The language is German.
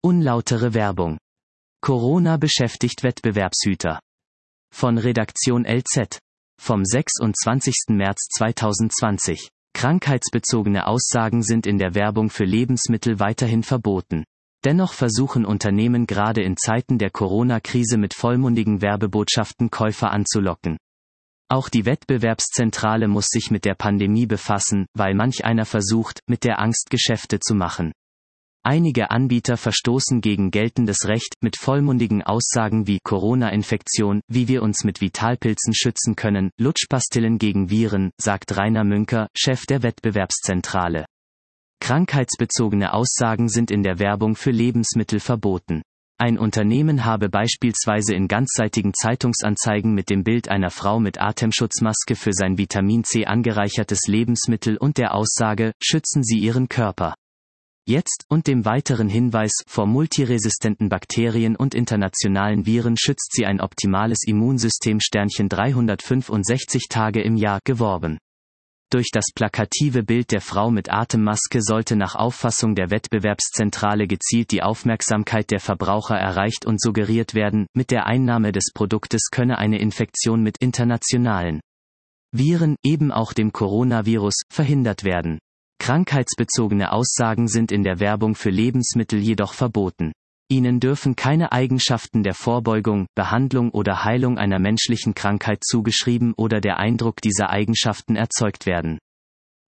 Unlautere Werbung. Corona beschäftigt Wettbewerbshüter. Von Redaktion LZ. Vom 26. März 2020. Krankheitsbezogene Aussagen sind in der Werbung für Lebensmittel weiterhin verboten. Dennoch versuchen Unternehmen gerade in Zeiten der Corona-Krise mit vollmundigen Werbebotschaften Käufer anzulocken. Auch die Wettbewerbszentrale muss sich mit der Pandemie befassen, weil manch einer versucht, mit der Angst Geschäfte zu machen. Einige Anbieter verstoßen gegen geltendes Recht mit vollmundigen Aussagen wie Corona-Infektion, wie wir uns mit Vitalpilzen schützen können, Lutschpastillen gegen Viren, sagt Rainer Münker, Chef der Wettbewerbszentrale. Krankheitsbezogene Aussagen sind in der Werbung für Lebensmittel verboten. Ein Unternehmen habe beispielsweise in ganzseitigen Zeitungsanzeigen mit dem Bild einer Frau mit Atemschutzmaske für sein Vitamin C angereichertes Lebensmittel und der Aussage, schützen Sie Ihren Körper. Jetzt, und dem weiteren Hinweis, vor multiresistenten Bakterien und internationalen Viren schützt sie ein optimales Immunsystem 365 Tage im Jahr geworben. Durch das plakative Bild der Frau mit Atemmaske sollte nach Auffassung der Wettbewerbszentrale gezielt die Aufmerksamkeit der Verbraucher erreicht und suggeriert werden, mit der Einnahme des Produktes könne eine Infektion mit internationalen Viren, eben auch dem Coronavirus, verhindert werden. Krankheitsbezogene Aussagen sind in der Werbung für Lebensmittel jedoch verboten. Ihnen dürfen keine Eigenschaften der Vorbeugung, Behandlung oder Heilung einer menschlichen Krankheit zugeschrieben oder der Eindruck dieser Eigenschaften erzeugt werden.